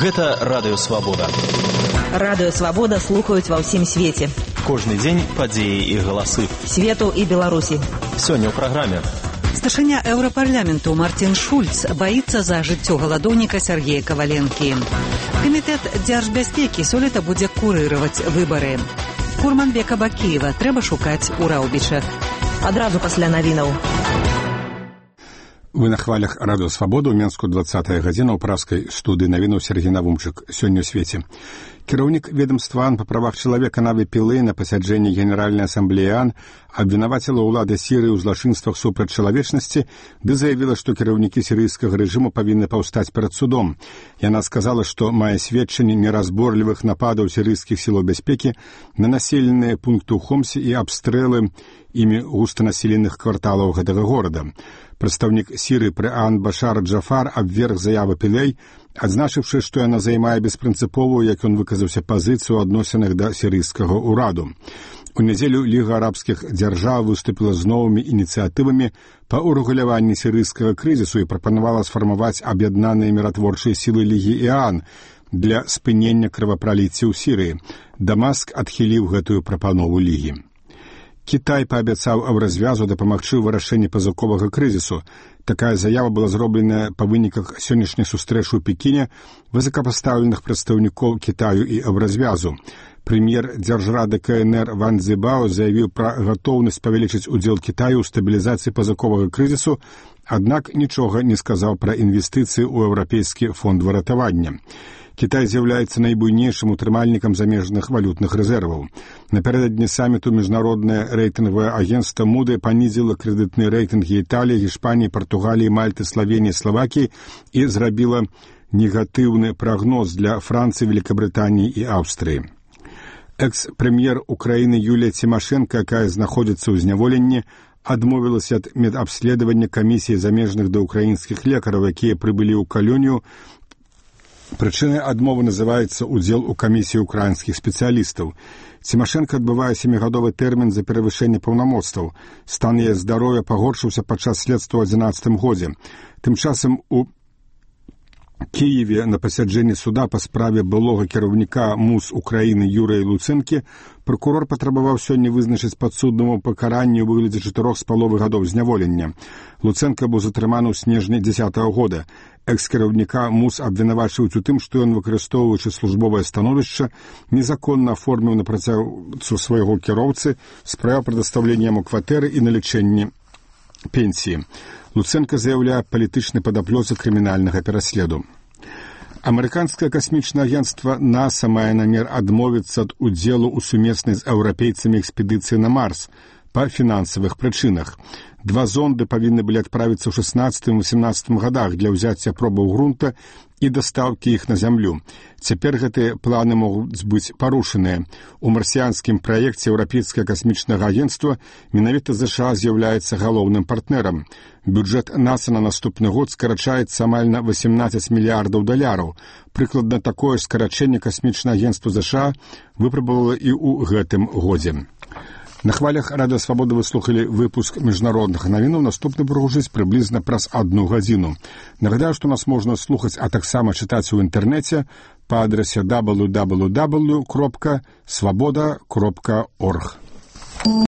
Гэта Радыё Свабода. Радыё Свабода слухаюць ва ўсім свеце. Кожны дзень падзеі і галасы. Свету і Беларусі. Сёння ў праграме. Старшыня Еўрапарламенту Мартин Шульц баіцца за жыццё галадоўніка Сергея Каваленкі. Камітэт дзяржбяспекі сёлета будзе курыраваць выбары. Курманбека Бакіева трэба шукаць у Раўбічах. Адразу пасля навінаў. Вы на хвалях Радыё Свабода, ў Менску 20-я гадзіна ў пражскай студыі навінаў Сергей Навумчык. Сёння ў свеце. Кіраўнік ведомства АН па правах чалавека Наві Пілэй на пасяджэнні Генеральнай асамблеі АН абвінаваціла ўлады Сірыі ў злачынствах супраць чалавечнасці, ды заявіла, што кіраўнікі сірыйскага рэжыму павінны паўстаць перад судом. Яна сказала, што мае сведчанні неразборлівых нападаў сірыйскіх сілаў бяспекі на населеныя пункты ў Хомсе і абстрэлы імі густанаселеных кварталаў гэтага горада. Прадстаўнік Сірыі пры АН Башар Джафар абверг заявы Пілэй, адзначыўшы, што яна займае беспрынцыповую, як ён выказаўся, пазіцыю ў адносінах да сірыйскага ўраду. У нядзелю Ліга арабскіх дзяржаў выступіла з новымі ініцыятывамі па ўрэгуляванні сірыйскага крызісу і прапанавала сфармаваць аб'яднаныя міратворчыя сілы Лігі і АН для спынення крывапраліцця ў Сірыі. Дамаск адхіліў гэтую прапанову Лігі. Кітай паабяцаў развязу дапамагчы ў вырашэнні пазыковага крызісу. Такая заява была зроблена па выніках сённяшняй сустрэчы ў Пекіне высокапастаўленых прадстаўнікоў Кітаю і развязу. Прэм'ер дзяржрады КНР Ван Цзібао заявіў пра гатоўнасць павялічыць удзел Кітаю ў стабілізацыі пазыковага крызісу, аднак нічога не сказаў пра інвестыцыі ў Еўрапейскі фонд выратавання. Кітай з'яўляецца найбуйнейшым утрымальнікам замежных валютных рэзерваў. Напярэдадні саміту міжнароднае рэйтынгавае агенцтва Муды панізіла крэдытныя рэйтынгі Італіі, Гішпаніі, Партугаліі, Мальты, Славеніі, Славакіі і зрабіла негатыўны прагноз для Францыі, Великабрытаніі і Аўстрыі. Экс-прэм'ер Украіны Юлія Цімашэнка, якая знаходзіцца ў зняволенні, адмовілася ад медабследавання камісіі замежных да ўкраінскіх лекараў, якія прыбылі ў калонію. Прычынай адмовы называецца ўдзел у камісіі украінскіх спецыялістаў. Цімашэнка адбывае 7-гадовы тэрмін за перавышэнне паўнамоцтваў. Стан яе здароўя пагоршыўся падчас следства ў 2011 годзе. Тым часам у Кіеве на пасяджэнні суда па справе былога кіраўніка МУС Украіны Юрыя Луцэнкі пракурор патрабаваў сёння вызначыць падсуднаму пакаранне ў выглядзе 4,5 гадоў зняволення. Луцэнка быў затрыманы ў снежні 2010 года. Экс-кіраўніка МУС абвінавачваюць у тым, што ён, выкарыстоўваючы службовае становішча, незаконна аформіў на працягу свайго кіроўцы справу прадастаўлення яму кватэры і на лячэнні пенсіі. Луцэнка заяўляе палітычны падаплёцы крымінальнага пераследу. Амерыканскае касмічнае агенцтва НАСА мае намер адмовіцца ад удзелу ў сумеснай з еўрапейцамі экспедыцыі на Марс па фінансавых прычынах. 2 зонды павінны былі адправіцца ў 16-18 гадах для ўзяцця пробаў грунта і дастаўкі іх на зямлю. Цяпер гэтыя планы могуць быць парушаныя. У марсіянскім праекце Еўрапейскае касмічнае агенцтва менавіта ЗША з'яўляецца галоўным партнерам. Бюджэт НАСА на наступны год скарачаецца амаль на $18 мільярдаў. Прыкладна такое ж скарачэнне касмічнае агенцтва ЗША выпрабавала і ў гэтым годзе. На хвалях Радыё Свабода вы слухалі выпуск міжнародных навінаў. Наступны прагучыць прыблізна праз 1 гадзіну. Нагадаю, што нас можна слухаць, а таксама чытаць у інтэрнэце па адрасе www.swaboda.org.